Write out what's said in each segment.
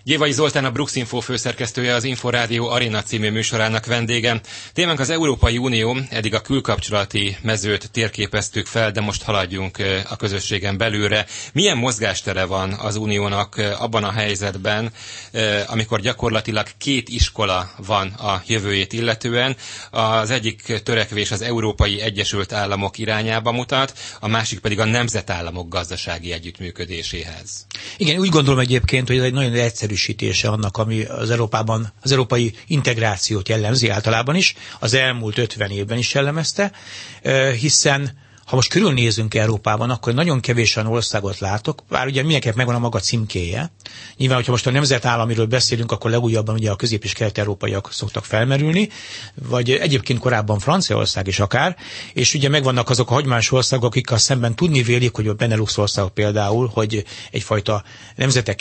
Gyévai Zoltán, a Bruxinfo főszerkesztője, az Inforádió Arena című műsorának vendége. Témánk az Európai Unió, eddig a külkapcsolati mezőt térképeztük fel, de most haladjunk a közösségen belülre. Milyen mozgástere van az Uniónak abban a helyzetben, amikor gyakorlatilag két iskola van a jövőjét illetően? Az egyik törekvés az Európai Egyesült Államok irányába mutat, a másik pedig a nemzetállamok gazdasági együttműködéséhez. Igen, úgy gondolom egyébként, hogy ez egy nagyon egyszerűsítése annak, ami az Európában, az európai integrációt jellemzi általában is, az elmúlt 50 évben is jellemezte, hiszen ha most körülnézünk Európában, akkor nagyon kevés olyan országot látok, bár ugye mindenkinek megvan a maga címkéje. Nyilván, hogyha most a nemzetállamiról beszélünk, akkor legújabban ugye a közép- és kelet-európaiak szoktak felmerülni, vagy egyébként korábban Franciaország is akár, és ugye megvannak azok a hagyományos országok, akik szemben tudni vélik, hogy a Benelux országok például, hogy egyfajta nemzetek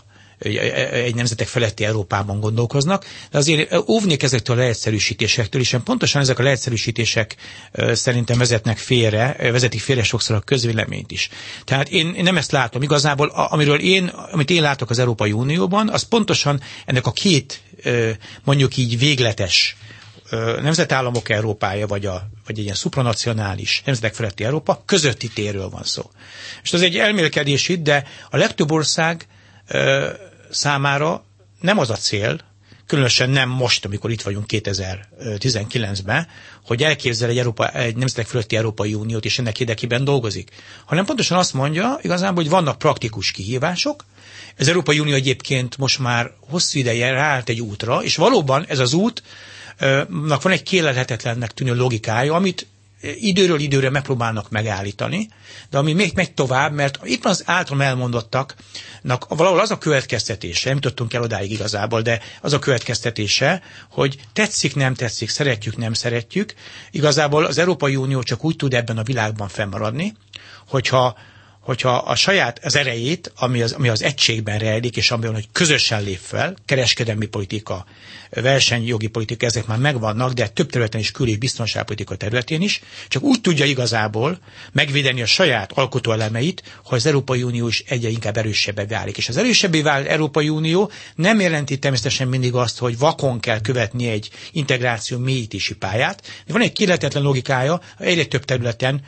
egy nemzetek feletti Európában gondolkoznak, de azért óvnék ezektől a leegyszerűsítésektől, és pontosan ezek a leegyszerűsítések szerintem vezetik félre sokszor a közvéleményt is. Tehát én nem ezt látom. Igazából, amit én látok az Európai Unióban, az pontosan ennek a két, mondjuk így végletes nemzetállamok Európája, vagy egy ilyen szupranacionális nemzetek feletti Európa közötti térről van szó. És ez egy elmélkedés itt, de a legtöbb ország számára nem az a cél, különösen nem most, amikor itt vagyunk 2019-ben, hogy elképzel egy nemzetek fölötti Európai Uniót, és ennek érdekében dolgozik, hanem pontosan azt mondja igazából, hogy vannak praktikus kihívások. Az Európai Unió egyébként most már hosszú ideje ráállt egy útra, és valóban ez az útnak van egy kérlelhetetlennek tűnő logikája, amit időről időre megpróbálnak megállítani, de ami még megy tovább, mert itt az általam elmondottaknak valahol az a következtetése, nem tudtunk el odáig igazából, de az a következtetése, hogy tetszik, nem tetszik, szeretjük, nem szeretjük, igazából az Európai Unió csak úgy tud ebben a világban fennmaradni, hogyha a saját az erejét, ami az egységben rejlik, és amiben, hogy közösen lép fel, kereskedelmi politika, versenyjogi politika, ezek már megvannak, de több területen is kül- és biztonságpolitika területén is, csak úgy tudja igazából megvédeni a saját alkotóelemeit, hogy az Európai Unió is egyre inkább erősebbé válik. És az erősebbé vált Európai Unió nem jelenti természetesen mindig azt, hogy vakon kell követni egy integráció mélyítési pályát, de van egy kérlelhetetlen logikája, egyre több területen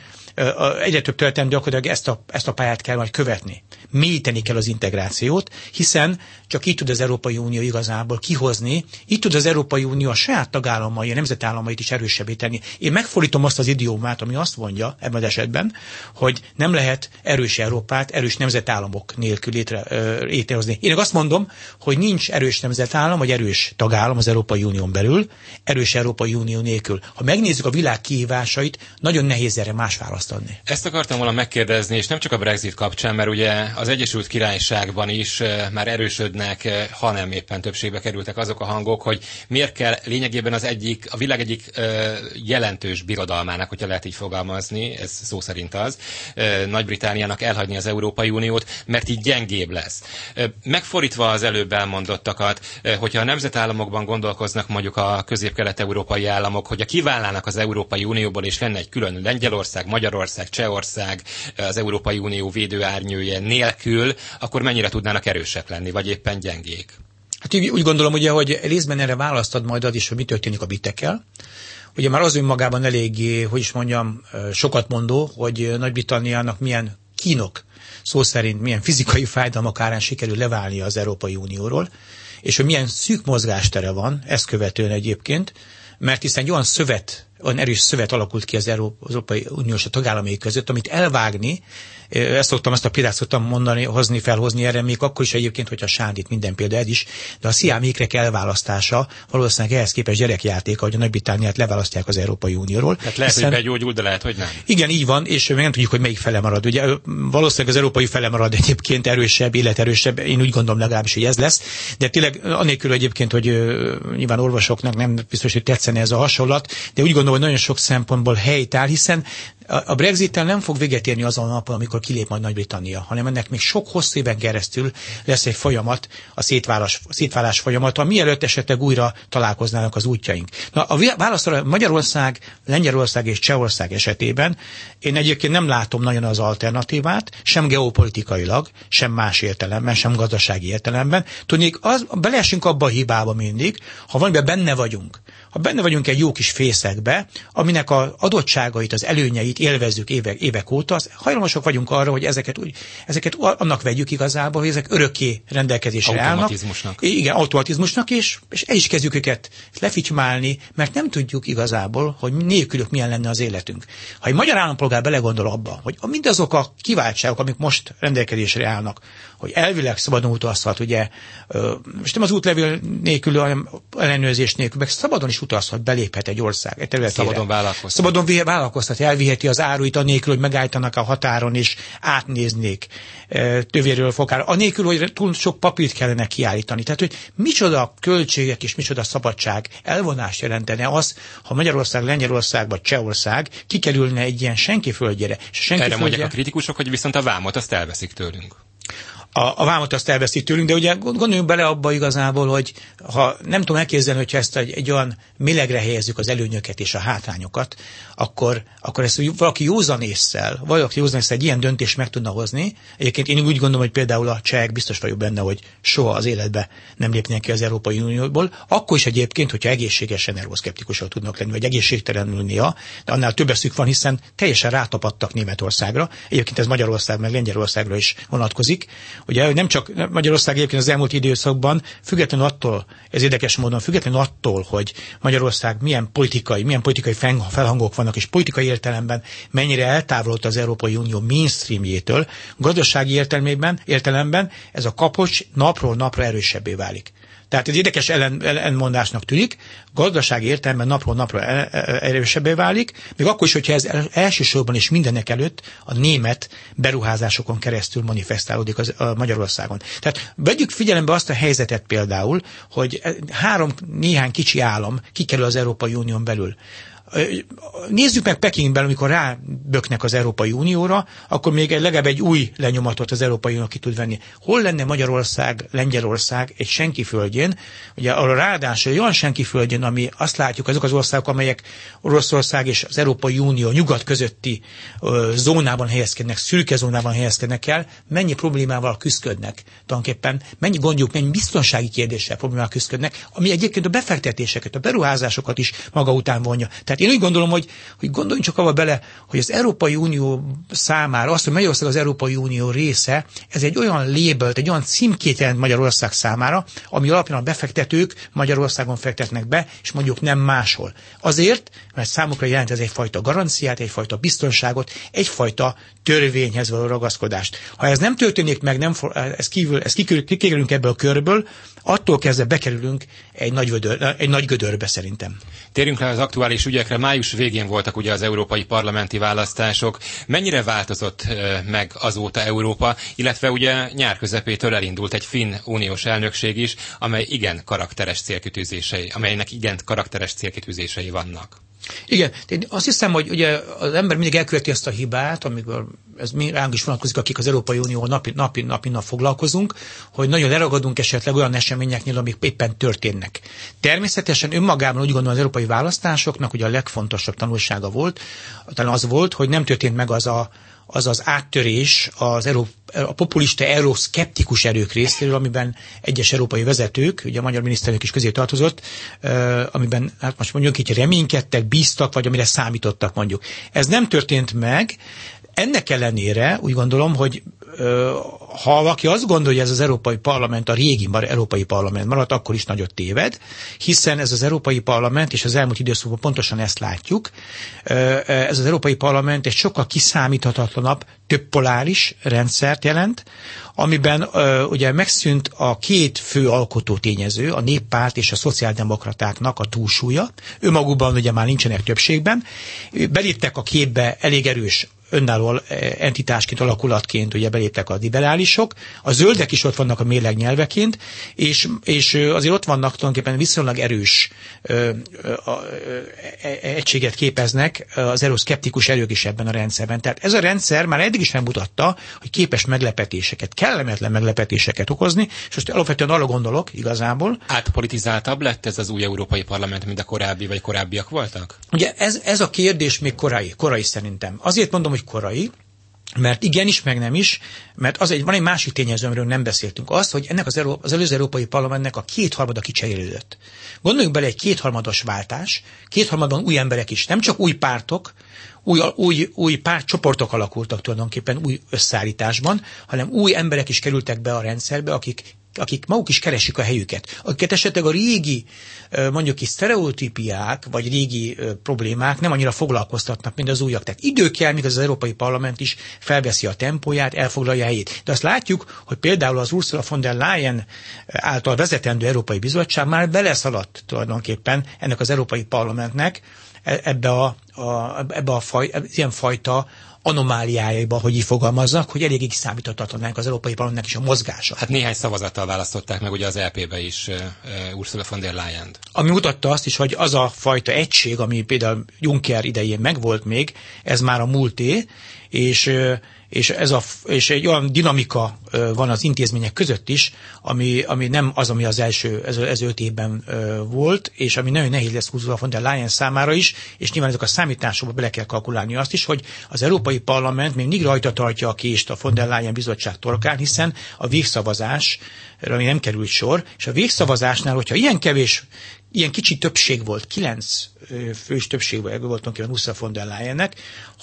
gyakorlatilag ezt a pályát kell majd követni. Mélyíteni kell az integrációt, hiszen csak így tud az Európai Unió igazából kihozni, így tud az Európai Unió a saját tagállamai, a nemzetállamait is erősebbé tenni. Én megfordítom azt az idiómát, ami azt mondja ebben az esetben, hogy nem lehet erős Európát erős nemzetállamok nélkül létrehozni. Én azt mondom, hogy nincs erős nemzetállam, vagy erős tagállam az Európai Unión belül, erős Európai Unió nélkül. Ha megnézzük a világ kihívásait, nagyon nehéz erre más választ adni. Ezt akartam volna megkérdezni, és nem csak a Brexit kapcsán, mert ugye az Egyesült Királyságban is már erősödnek, hanem éppen többségbe kerültek azok a hangok, hogy miért kell lényegében a világ egyik jelentős birodalmának, hogyha lehet így fogalmazni, ez szó szerint az, Nagy-Britanniának elhagyni az Európai Uniót, mert így gyengébb lesz. Megfordítva az előbb elmondottakat, hogyha a nemzetállamokban gondolkoznak mondjuk a közép-kelet-európai államok, hogyha kiválnának az Európai Unióból, és lenne egy külön Lengyelország, Magyarország, Csehország, az Európai Unió védőárnyője nélkül, akkor mennyire tudnának erősek lenni, vagy éppen gyengék? Hát úgy gondolom, ugye, hogy részben erre választad majd az is, hogy mi történik a britekkel. Ugye már az önmagában eléggé, sokat mondó, hogy Nagy-Britanniának milyen kínok, szó szerint milyen fizikai fájdalmak árán sikerül leválni az Európai Unióról, és hogy milyen szűk mozgástere van, ezt követően egyébként, mert hiszen egy olyan erős szövet alakult ki az Európai Uniós tagállamai között, amit elvágni, ezt a példát szoktam felhozni erre, még akkor is egyébként, hogyha sándít minden példa ez is, de a sziám ékrek elválasztása valószínűleg ehhez képest gyerekjátéka, hogy a Nagy-Britanniát leválasztják az Európai Unióról. Tehát lehet, hogy begyógyul, de lehet, hogy nem. Igen, így van, és még nem tudjuk, hogy melyik fele marad. Ugye valószínűleg az európai fele marad egyébként erősebb, életerősebb, én úgy gondolom legalábbis, hogy ez lesz, de tényleg anélkül egyébként, hogy nyilván orvosoknak nem biztos, hogy tetszene ez a hasonlat, de úgy gondolom, hogy nagyon sok szempontból helytáll, hiszen A Brexit-tel nem fog véget érni azon a napon, amikor kilép majd Nagy-Britannia, hanem ennek még sok hosszú éven keresztül lesz egy folyamat, a szétválás folyamata, mielőtt esetleg újra találkoznának az útjaink. Na, a válaszra Magyarország, Lengyelország és Csehország esetében én egyébként nem látom nagyon az alternatívát, sem geopolitikailag, sem más értelemben, sem gazdasági értelemben. Tudnék, beleesünk abba a hibába mindig, ha valamiben benne vagyunk. Ha benne vagyunk egy jó kis fészekbe, aminek az adottságait, az előnyeit élvezzük évek óta, hajlamosak vagyunk arra, hogy ezeket annak vegyük igazából, hogy ezek örökké rendelkezésre állnak. Automatizmusnak. Igen, automatizmusnak, és el is kezdjük őket lefitymálni, mert nem tudjuk igazából, hogy nélkülük milyen lenne az életünk. Ha egy magyar állampolgár belegondol abba, hogy mindazok a kiváltságok, amik most rendelkezésre állnak, hogy elvileg szabadon utazhat, ugye, most nem az útlevél nélkül, hanem ellenőrzés nélkül, meg szabadon is utazhat, beléphet egy ország, egy területére. Szabadon vállalkozhat. Szabadon vállalkozhat, elviheti az áruit anélkül, hogy megállítanak a határon és átnéznék tövéről fokára, anélkül, hogy túl sok papírt kellene kiállítani. Tehát, hogy micsoda költségek és micsoda szabadság elvonást jelentene az, ha Magyarország, Lengyelország vagy Csehország kikerülne egy ilyen senki földjére. Erre mondják a kritikusok, hogy viszont a vámot azt elveszik tőlünk. A vámot azt elveszik tőlünk, de ugye gondoljunk bele abba igazából, hogy ha nem tudom elképzelni, hogyha ezt egy olyan mélegre helyezzük az előnyöket és a hátrányokat, akkor ezt valaki józanésszel egy ilyen döntést meg tudna hozni. Egyébként én úgy gondolom, hogy például a csehek, biztos vagyok benne, hogy soha az életbe nem lépnének ki az Európai Unióból, akkor is egyébként, hogyha egészségesen euroszkeptikusok tudnak lenni, vagy egészségtelenül néha, de annál több eszük van, hiszen teljesen rátapadtak Németországra. Egyébként ez Magyarország meg Lengyelországra is vonatkozik. Ugye nem csak Magyarország egyébként az elmúlt időszakban, függetlenül attól, ez érdekes módon, függetlenül attól, hogy Magyarország milyen politikai felhangok vannak, és politikai értelemben mennyire eltávolodott az Európai Unió mainstreamjétől, gazdasági értelemben ez a kapocs napról napra erősebbé válik. Tehát ez érdekes ellenmondásnak tűnik, gazdasági értelemben napról napra erősebbé válik, még akkor is, hogyha ez elsősorban és mindenek előtt a német beruházásokon keresztül manifestálódik a Magyarországon. Tehát vegyük figyelembe azt a helyzetet például, hogy néhány kicsi állam kikerül az Európai Unión belül. Nézzük meg Pekingben, amikor ráböknek az Európai Unióra, akkor még legalább egy új lenyomatot az Európai Unió ki tud venni. Hol lenne Magyarország, Lengyelország egy senki földjén, ugye arra ráadásul egy olyan senki földjén, ami azt látjuk, azok az országok, amelyek Oroszország és az Európai Unió nyugat közötti zónában helyezkednek, szürke zónában helyezkednek el, mennyi problémával küzdködnek tulajdonképpen, mennyi gondjuk, mennyi biztonsági kérdéssel problémával küzdködnek, ami egyébként a befektetéseket, a beruházásokat is maga után vonja. Tehát én úgy gondolom, hogy gondoljunk csak abba bele, hogy az Európai Unió számára, azt, hogy Magyarország az Európai Unió része, ez egy olyan labelt, egy olyan címkét jelent Magyarország számára, ami alapján a befektetők Magyarországon fektetnek be, és mondjuk nem máshol. Azért, mert számukra jelent ez egyfajta garanciát, egyfajta biztonságot, egyfajta törvényhez való ragaszkodást. Ha ez nem történik meg, kikerülünk ebből a körből, attól kezdve bekerülünk egy nagy gödörbe szerintem. Térjünk rá az aktuális ügyekre. Május végén voltak ugye az európai parlamenti választások. Mennyire változott meg azóta Európa, illetve ugye nyár közepétől elindult egy finn uniós elnökség is, amelynek igen karakteres célkitűzései vannak. Igen, én azt hiszem, hogy ugye az ember mindig elköveti ezt a hibát, amikor ez ránk is vonatkozik, akik az Európai Unió napi nap foglalkozunk, hogy nagyon leragadunk esetleg olyan eseményeknél, amik éppen történnek. Természetesen önmagában úgy gondolom az európai választásoknak, hogy a legfontosabb tanulsága volt, talán az volt, hogy nem történt meg az áttörés a populista euroszkeptikus erők részéről, amiben egyes európai vezetők, ugye a magyar miniszterelnök is közé tartozott, amiben hát most mondjuk így reménykedtek, bíztak, vagy amire számítottak mondjuk. Ez nem történt meg. Ennek ellenére úgy gondolom, hogy ha valaki azt gondolja, hogy ez az Európai Parlament a régi Európai Parlament maradt, akkor is nagyot téved, hiszen ez az Európai Parlament, és az elmúlt időszakban pontosan ezt látjuk, ez az Európai Parlament egy sokkal kiszámíthatatlanabb, többpoláris rendszert jelent, amiben ugye megszűnt a két fő alkotó tényező, a néppárt és a szociáldemokratáknak a túlsúlya. Önmagukban ugye már nincsenek többségben. Beléptek a képbe elég erős önálló entitásként, alakulatként ugye beléptek a liberálisok, a zöldek is ott vannak a mérleg nyelveként, és azért ott vannak tulajdonképpen viszonylag erős egységet képeznek az euroszkeptikus erők is ebben a rendszerben. Tehát ez a rendszer már eddig is megmutatta, hogy képes meglepetéseket, kellemetlen meglepetéseket okozni, és most alapvetően arra gondolok igazából. Átpolitizáltabb lett ez az új Európai Parlament, mint a korábbi vagy korábbiak voltak? Ugye ez a kérdés még korai szerintem. Azért mondom, hogy korai, mert igenis, meg nem is, mert van egy másik tényező, amiről nem beszéltünk. Az, hogy ennek az előző Európai Parlamentnek a 2/3 kicserélődött. Gondoljunk bele, egy 2/3 váltás, 2/3 új emberek is, nem csak új pártok, új pártcsoportok alakultak tulajdonképpen új összeállításban, hanem új emberek is kerültek be a rendszerbe, akik maguk is keresik a helyüket. Akiket esetleg a régi, mondjuk is sztereotípiák, vagy régi problémák nem annyira foglalkoztatnak, mint az újak. Tehát idő kell, míg az Európai Parlament is felveszi a tempóját, elfoglalja a helyét. De azt látjuk, hogy például az Ursula von der Leyen által vezetendő Európai Bizottság már beleszaladt tulajdonképpen ennek az Európai Parlamentnek ebbe a ilyen fajta anomáliájaiba, hogy így fogalmazzak, hogy eléggé kiszámíthatatlanák az Európai Parlamentnek is a mozgása. Hát néhány szavazattal választották meg ugye az EP-be is Ursula von der Leyen-t. Ami mutatta azt is, hogy az a fajta egység, ami például Juncker idején megvolt még, ez már a múlté, és egy olyan dinamika van az intézmények között is, ami nem az, ami az első 5 évben volt, és ami nagyon nehéz lesz Ursula von der Leyen számára is, és nyilván ezek a számításokba bele kell kalkulálni azt is, hogy az Európai Parlament még mindig rajta tartja a kést a von der Leyen bizottság torkán, hiszen a végszavazásra még nem került sor, és a végszavazásnál, hogyha ilyen kicsi többség volt, 9 fős többség volt tulajdonképpen Ursula von der Leyennek,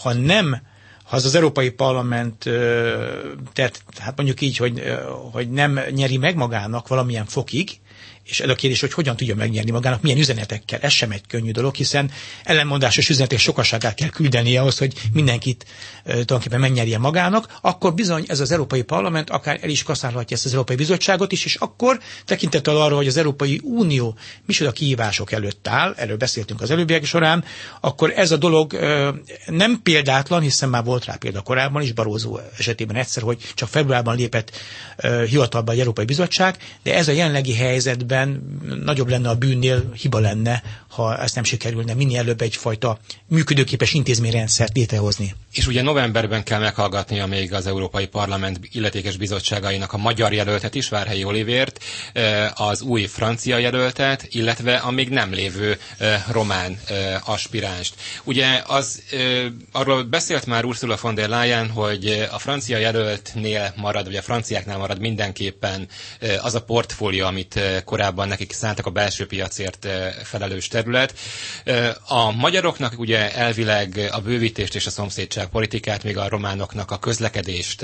ha az Európai Parlament, tehát hát mondjuk így, hogy nem nyeri meg magának valamilyen fokig, és ez a kérdés, hogy hogyan tudja megnyerni magának, milyen üzenetekkel. Ez sem egy könnyű dolog, hiszen ellenmondásos üzenetek sokaságát kell küldeni ahhoz, hogy mindenkit tulajdonképpen megnyerje magának, akkor bizony ez az Európai Parlament akár el is kaszálhatja ezt az Európai Bizottságot is, és akkor tekintettel arra, hogy az Európai Unió micsoda kihívások előtt áll, erről beszéltünk az előbbiek során, akkor ez a dolog nem példátlan, hiszen már volt rá példa korábban is, Barroso esetében egyszer, hogy csak februárban lépett hivatalba egy Európai Bizottság, de ez a jelenlegi helyzetben nagyobb lenne a bűnnél, hiba lenne, ha ezt nem sikerülne minél előbb egyfajta működőképes intézményrendszert létrehozni. És ugye novemberben kell meghallgatnia még az Európai Parlament illetékes bizottságainak a magyar jelöltet is, Várhelyi Olivért, az új francia jelöltet, illetve a még nem lévő román aspiránst. Ugye arról beszélt már Ursula von der Leyen, hogy a francia jelöltnél marad, vagy a franciáknál marad mindenképpen az a portfólió, amit korábban nekik szántak, a belső piacért felelős terület. A magyaroknak ugye elvileg a bővítést és a szomszédságpolitikát, még a románoknak a közlekedést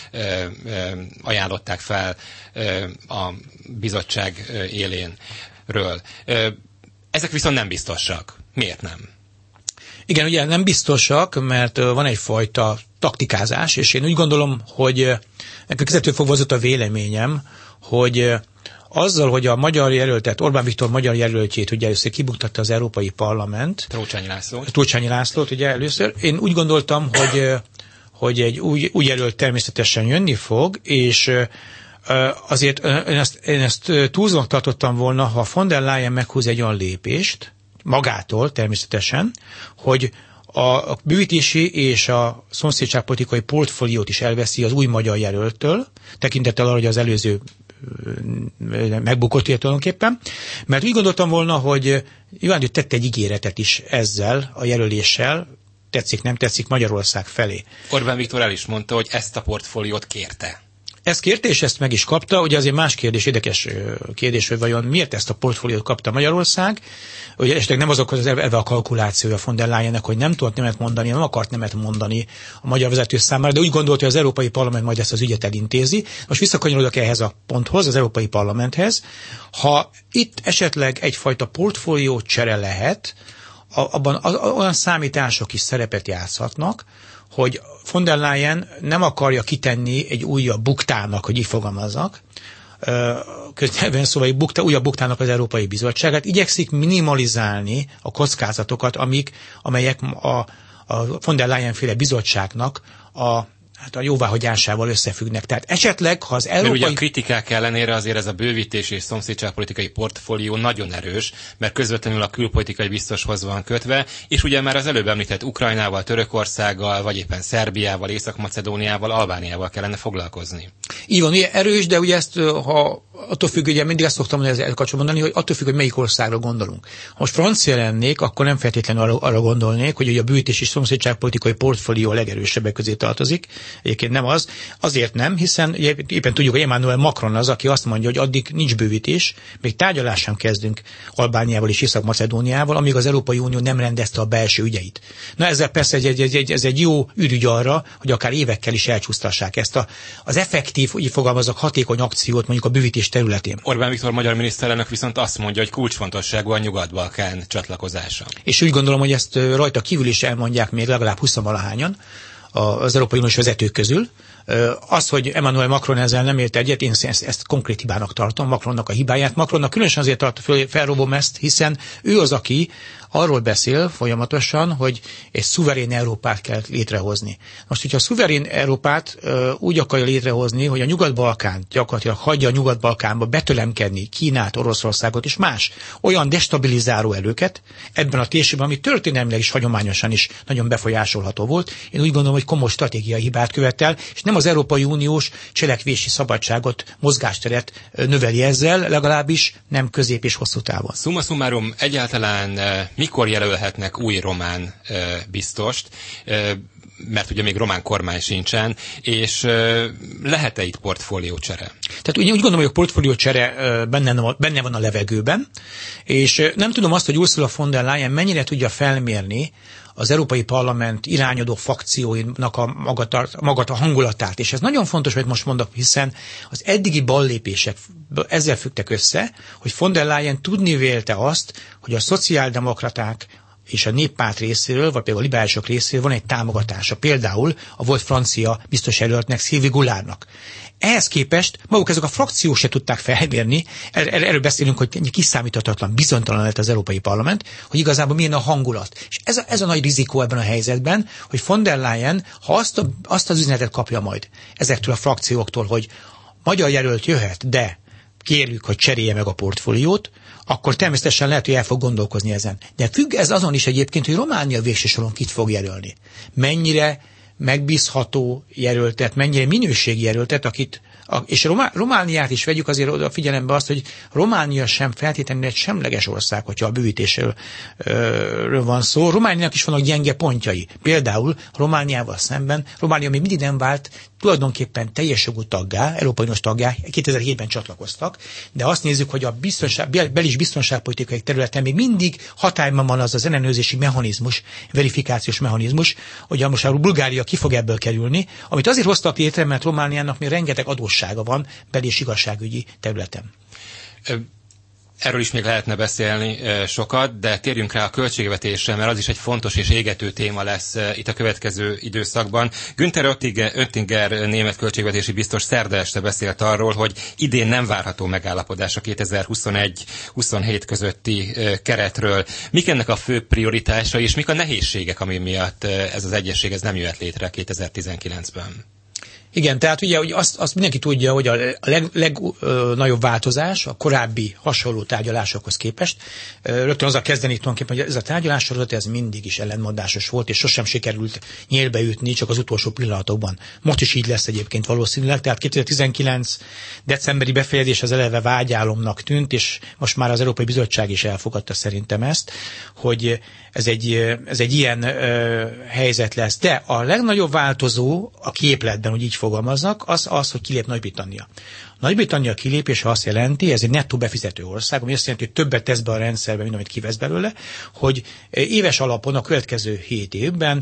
ajánlották fel a bizottság élénről. Ezek viszont nem biztosak. Miért nem? Igen, ugye nem biztosak, mert van egyfajta taktikázás, és én úgy gondolom, hogy nekem kezdettől fogva az a véleményem, hogy azzal, hogy a magyar jelöltet, Orbán Viktor magyar jelöltjét ugye először kibuktatta az Európai Parlament. Trócsányi Lászlót ugye először. Én úgy gondoltam, hogy egy új jelölt természetesen jönni fog, és azért én ezt túlzónak tartottam volna, ha von der Leyen meghúz egy olyan lépést, magától természetesen, hogy a bővítési és a szomszédságpolitikai portfóliót is elveszi az új magyar jelöltől, tekintettel arra, hogy az előző megbukott tulajdonképpen, mert úgy gondoltam volna, hogy Iván tette egy ígéretet is ezzel a jelöléssel, tetszik, nem tetszik, Magyarország felé. Orbán Viktor el is mondta, hogy ezt a portfóliót kérte. Ezt kérte, és ezt meg is kapta. Ugye azért más kérdés, érdekes kérdés, hogy vajon miért ezt a portfóliót kapta Magyarország. Ugye esetleg nem azok az elve a kalkulációja von der Leyennek, hogy nem tudott nemet mondani, nem akart nemet mondani a magyar vezető számára, de úgy gondolta, hogy az Európai Parlament majd ezt az ügyet elintézi. Most visszakanyarodok ehhez a ponthoz, az Európai Parlamenthez. Ha itt esetleg egyfajta portfólió csere lehet, abban olyan számítások is szerepet játszhatnak, hogy von der Leyen nem akarja kitenni egy újabb buktának, hogy így fogalmazzak, köznyelven szóval újabb buktának az Európai Bizottságát, igyekszik minimalizálni a kockázatokat, amelyek a von der Leyen-féle bizottságnak a jóváhagyásával összefüggnek. Tehát esetleg, ha az európai... Mert ugye a kritikák ellenére azért ez a bővítés és szomszédságpolitikai portfólió nagyon erős, mert közvetlenül a külpolitikai biztoshoz van kötve, és ugye már az előbb említett Ukrajnával, Törökországgal, vagy éppen Szerbiával, Észak-Macedóniával, Albániával kellene foglalkozni. Így van, ugye erős, de ugye ezt, ha attól függ, ugye mindig azt szoktam ezzel kapcsolatban mondani, hogy attól függ, hogy melyik országra gondolunk. Ha most francia lennék, akkor nem feltétlenül arra gondolnék, hogy a bővítés és szomszédságpolitikai portfólió a legerősebbek közé tartozik. Egyébként nem az. Azért nem, hiszen éppen tudjuk, hogy Emmanuel Macron az, aki azt mondja, hogy addig nincs bővítés, még tárgyalás sem kezdünk Albániával és Észak-Macedóniával, amíg az Európai Unió nem rendezte a belső ügyeit. Na ezzel persze ez egy jó ürügy arra, hogy akár évekkel is elcsúsztassák ezt az effektív, úgy fogalmazok, hatékony akciót mondjuk a bővítés területén. Orbán Viktor magyar miniszterelnök viszont azt mondja, hogy kulcsfontosságú a Nyugat-Balkán csatlakozása. És úgy gondolom, hogy ezt rajta kívül is elmondják még legalább 20-valahányan az Európai Uniós vezetők közül. Az, hogy Emmanuel Macron ezzel nem ért egyet, én ezt konkrét hibának tartom, Macronnak a hibáját. Macronnak különösen azért felrobom ezt, hiszen ő az, aki arról beszél folyamatosan, hogy egy szuverén Európát kell létrehozni. Most, hogyha a szuverén Európát úgy akarja létrehozni, hogy a Nyugat-Balkánt gyakorlatilag hagyja a Nyugat-Balkánba betölemkedni Kínát, Oroszországot és más olyan destabilizáló erőket ebben a térségben, ami történelmileg is hagyományosan is nagyon befolyásolható volt. Én úgy gondolom, hogy komoly stratégiai hibát követel, és nem az Európai Uniós cselekvési szabadságot, mozgásteret növeli ezzel, legalábbis nem közép és hosszú távon. Summa summarum, egyáltalán mikor jelölhetnek új román biztost, mert ugye még román kormány sincsen, és lehet-e itt portfóliócsere? Tehát úgy gondolom, hogy a portfóliócsere benne van a levegőben, és nem tudom azt, hogy Ursula von der Leyen mennyire tudja felmérni az Európai Parlament irányadó fakcióinak a hangulatát. És ez nagyon fontos, amit most mondok, hiszen az eddigi ballépések ezzel függtek össze, hogy von der Leyen tudni vélte azt, hogy a szociáldemokraták és a néppárt részéről, vagy például a liberálisok részéről van egy támogatása. Például a volt francia biztos jelöltnek, Sylvie Goulardnak. Ehhez képest maguk ezek a frakciók se tudták felmérni, erről beszélünk, hogy kiszámíthatatlan, bizonytalan lett az Európai Parlament, hogy igazából milyen a hangulat. És ez a nagy rizikó ebben a helyzetben, hogy von der Leyen, ha azt az üzenetet kapja majd ezektől a frakcióktól, hogy magyar jelölt jöhet, de kérjük, hogy cserélje meg a portfóliót, akkor természetesen lehet, hogy el fog gondolkozni ezen. De függ ez azon is egyébként, hogy Románia végső soron kit fog jelölni. Mennyire megbízható jelöltet, mennyire minőségi jelöltet, és Romániát is vegyük azért oda figyelembe azt, hogy Románia sem feltétlenül egy semleges ország, hogyha a bővítésről van szó. Romániának is vannak gyenge pontjai. Például Romániával szemben, Románia még mindig nem vált tulajdonképpen teljes jogú taggá, Európai Uniós taggá, 2007-ben csatlakoztak, de azt nézzük, hogy a belis biztonságpolitikai területen még mindig hatályban van az ellenőrzési mechanizmus, verifikációs mechanizmus, hogy most a Bulgária ki fog ebből kerülni, amit azért hoztak létre, mert Romániának még rengeteg adóssága van bel- és igazságügyi területen. Erről is még lehetne beszélni sokat, de térjünk rá a költségvetésre, mert az is egy fontos és égető téma lesz itt a következő időszakban. Günther Oettinger német költségvetési biztos szerda este beszélt arról, hogy idén nem várható megállapodás a 2021-27 közötti keretről. Mik ennek a fő prioritása, és mik a nehézségek, ami miatt ez az egyesség nem jöhet létre 2019-ben? Igen, tehát ugye hogy azt mindenki tudja, hogy a legnagyobb változás a korábbi hasonló tárgyalásokhoz képest. Rögtön azzal kezdeni tulajdonképpen, hogy ez a tárgyalássorozat ez mindig is ellentmondásos volt, és sosem sikerült nyélbe ütni, csak az utolsó pillanatokban. Most is így lesz egyébként valószínűleg, tehát 2019 decemberi befejezés az eleve vágyálomnak tűnt, és most már az Európai Bizottság is elfogadta szerintem ezt, hogy ez egy ilyen helyzet lesz. De a legnagyobb változó a képletben, hogy így fogalmaznak, az, hogy kilép Nagy-Britannia. Nagy-Britannia kilépése azt jelenti, ez egy nettó befizető ország, ami azt jelenti, hogy többet tesz be a rendszerbe, mint amit kivesz belőle, hogy éves alapon a következő 7 évben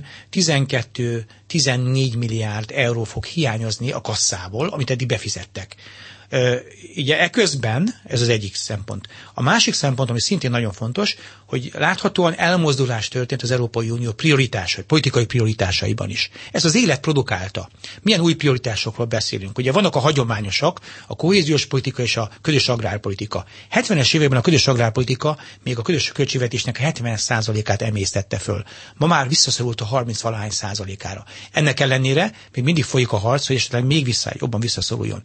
12-14 milliárd euró fog hiányozni a kasszából, amit eddig befizettek. Ugye eközben, ez az egyik szempont. A másik szempont, ami szintén nagyon fontos, hogy láthatóan elmozdulás történt az Európai Unió politikai prioritásaiban is. Ez az élet produkálta. Milyen új prioritásokról beszélünk? Ugye vannak a hagyományosak, a kohéziós politika és a közös agrárpolitika. 70-es években a közös agrárpolitika még a közös költségvetésnek 70%-át emésztette föl. Ma már visszaszorult a 30-valahány százalékára. Ennek ellenére még mindig folyik a harc, hogy esetleg még jobban visszaszoruljon.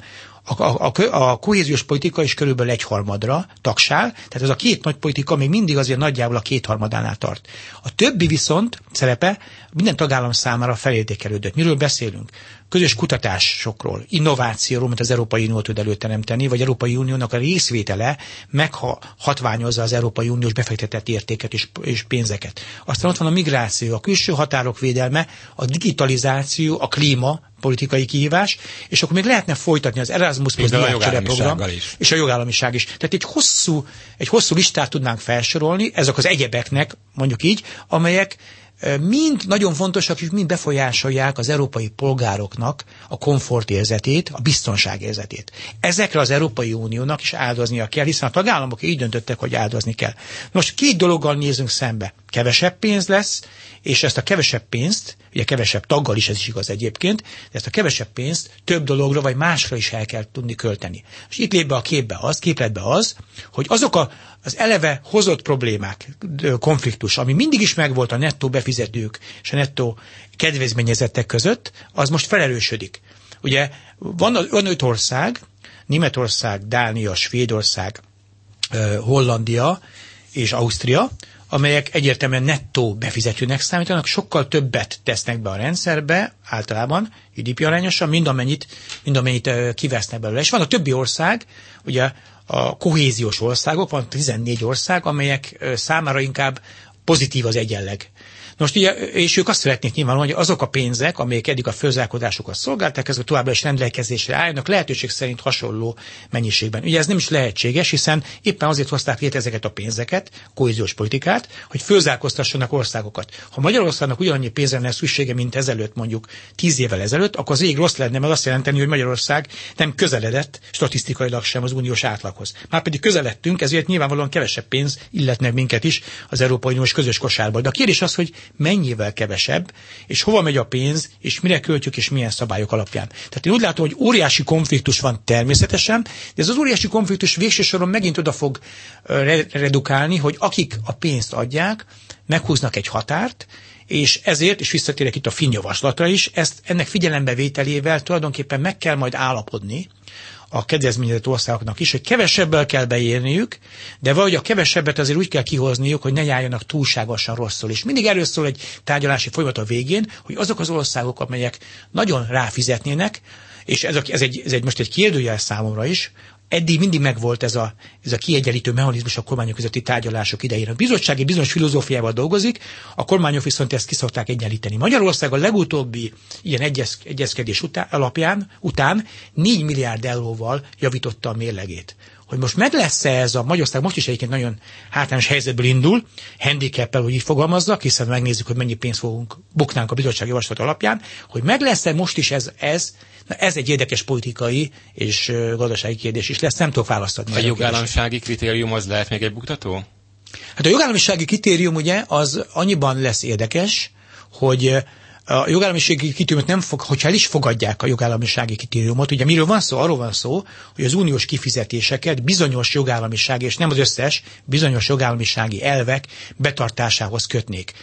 A kohéziós politika is körülbelül 1/3 tagsál, tehát ez a két nagy politika még mindig azért nagyjából a 2/3-ánál tart. A többi viszont szerepe minden tagállam számára felértékelődött. Miről beszélünk? Közös kutatásokról, innovációról, mint az Európai Unió tud előteremteni, vagy Európai Uniónak a részvétele meghatványozza az Európai Uniós befektetett értéket és pénzeket. Aztán ott van a migráció, a külső határok védelme, a digitalizáció, a klíma, politikai kihívás, és akkor még lehetne folytatni az Erasmus Plus diákcsereprogram, és a jogállamiság is. Tehát egy hosszú listát tudnánk felsorolni, ezek az egyebeknek, mondjuk így, amelyek mind nagyon fontosak, és mind befolyásolják az európai polgároknak a komfortérzetét, a biztonságérzetét. Ezekre az Európai Uniónak is áldoznia kell, hiszen a tagállamok így döntöttek, hogy áldozni kell. Most két dologgal nézünk szembe. Kevesebb pénz lesz, és ezt a kevesebb pénzt, ugye kevesebb taggal is ez is igaz egyébként, de ezt a kevesebb pénzt több dologra vagy másra is el kell tudni költeni. És itt lép be a képletbe az, hogy azok az eleve hozott problémák, konfliktus, ami mindig is megvolt a nettó befizetők és a nettó kedvezményezettek között, az most felerősödik. Ugye van 5 ország, Németország, Dánia, Svédország, Hollandia és Ausztria, amelyek egyértelműen nettó befizetőnek számítanak, sokkal többet tesznek be a rendszerbe, általában GDP arányosan, mind amennyit kivesznek belőle. És van a többi ország, ugye a kohéziós országok, van 14 ország, amelyek számára inkább pozitív az egyenleg. Most ugye, és ők azt szeretnék nyilvánvalóan, hogy azok a pénzek, amelyek eddig a fölzárkózásokat szolgálták, ezek továbbra is rendelkezésre álljanak, lehetőség szerint hasonló mennyiségben. Ugye ez nem is lehetséges, hiszen éppen azért hozták létre ezeket a pénzeket, kohéziós politikát, hogy fölzárkóztassanak országokat. Ha Magyarországnak ugyanannyi pénzre lenne szüksége, mint ezelőtt, mondjuk 10 évvel ezelőtt, akkor az ég rossz lenne, mert azt jelenteni, hogy Magyarország nem közeledett statisztikailag sem az uniós átlaghoz. Márpedig közeledtünk, ezért nyilvánvalóan kevesebb pénz illetne minket is az Európai Uniós közös kosárba. De a kérdés az, hogy mennyivel kevesebb, és hova megy a pénz, és mire költjük, és milyen szabályok alapján. Tehát én úgy látom, hogy óriási konfliktus van természetesen, de ez az óriási konfliktus végső soron megint oda fog redukálni, hogy akik a pénzt adják, meghúznak egy határt, és ezért, és visszatérek itt a finn javaslatra is, ennek figyelembevételével tulajdonképpen meg kell majd állapodni a kedvezményezett országoknak is, hogy kevesebbel kell beérniük, de valahogy a kevesebbet azért úgy kell kihozniuk, hogy ne járjanak túlságosan rosszul. És mindig erről szól egy tárgyalási folyamat a végén, hogy azok az országok, amelyek nagyon ráfizetnének, és ez most egy kérdőjel számomra is, eddig mindig megvolt ez a kiegyenlítő mechanizmus a kormányok közötti tárgyalások idején. A bizottság egy bizonyos filozófiával dolgozik, a kormányok viszont ezt ki szokták egyenlíteni. Magyarország a legutóbbi ilyen egyezkedés után 4 milliárd euróval javította a mérlegét. Hogy most meg lesz-e ez a Magyarország most is egyébként nagyon hátrányos helyzetből indul, handicappel, hogy így fogalmazzak, hiszen megnézzük, hogy mennyi pénzt buknánk a bizottság javaslat alapján, hogy meg lesz-e most is ez egy érdekes politikai és gazdasági kérdés is lesz, nem tudok választani. A jogállamisági kritérium az lehet még egy buktató? Hát a jogállamisági kritérium ugye az annyiban lesz érdekes, hogy a jogállamisági kritériumot nem hogyha el is fogadják a jogállamisági kritériumot, ugye miről van szó? Arról van szó, hogy az uniós kifizetéseket bizonyos jogállamisági, és nem az összes, bizonyos jogállamisági elvek betartásához kötnék.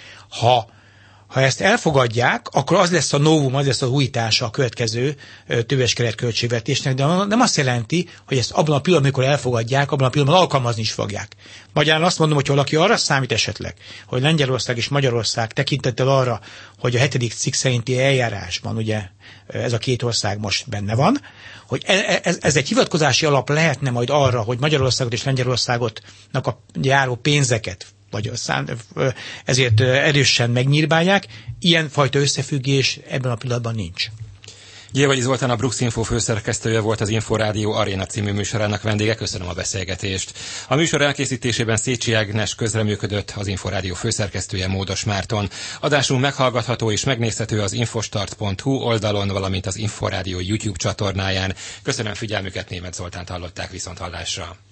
Ha ezt elfogadják, akkor az lesz a novum, az lesz az újítása a következő többes keretköltségvetésnek, de nem azt jelenti, hogy ezt abban a pillanatban, amikor elfogadják, abban a pillanatban alkalmazni is fogják. Magyarán azt mondom, hogy valaki arra számít esetleg, hogy Lengyelország és Magyarország tekintettel arra, hogy a 7. cikk szerinti eljárásban, ugye ez a két ország most benne van, hogy ez egy hivatkozási alap lehetne majd arra, hogy Magyarországot és Lengyelországotnak a járó pénzeket vagy ezért erősen megnyírbálják. Ilyenfajta összefüggés ebben a pillanatban nincs. Gyévai Zoltán, a Brux Info főszerkesztője volt az Inforádió Aréna című műsorának vendége. Köszönöm a beszélgetést. A műsor elkészítésében Szécsi Ágnes közreműködött, az Inforádió főszerkesztője Módos Márton. Adásunk meghallgatható és megnézhető az infostart.hu oldalon, valamint az Inforádió YouTube csatornáján. Köszönöm figyelmüket, Németh Zoltánt hallották, viszonthallásra.